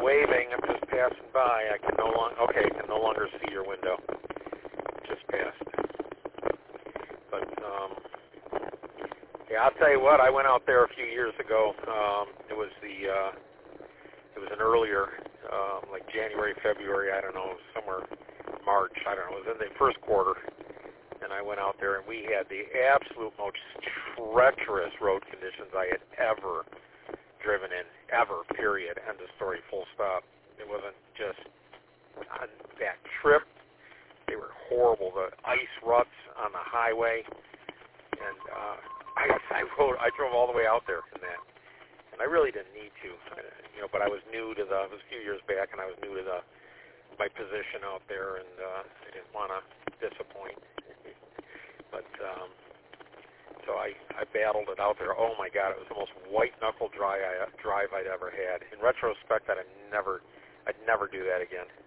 waving. I'm just passing by. I can no longer see your window. Just passed. But yeah, I'll tell you what. I went out there a few years ago. It was an earlier, like January, February. I don't know, somewhere March. I don't know. It was in the first quarter. And I went out there, and we had the absolute most treacherous road conditions I had ever driven in, ever, period, end of story, full stop. It wasn't just on that trip. They were horrible. The ice ruts on the highway, and I drove all the way out there in that. And I really didn't need to, but I was new to it was a few years back, and I was new to my position out there, and I didn't want to disappoint. But so I battled it out there. Oh my God, it was the most white-knuckle drive I'd ever had. In retrospect, I'd never do that again.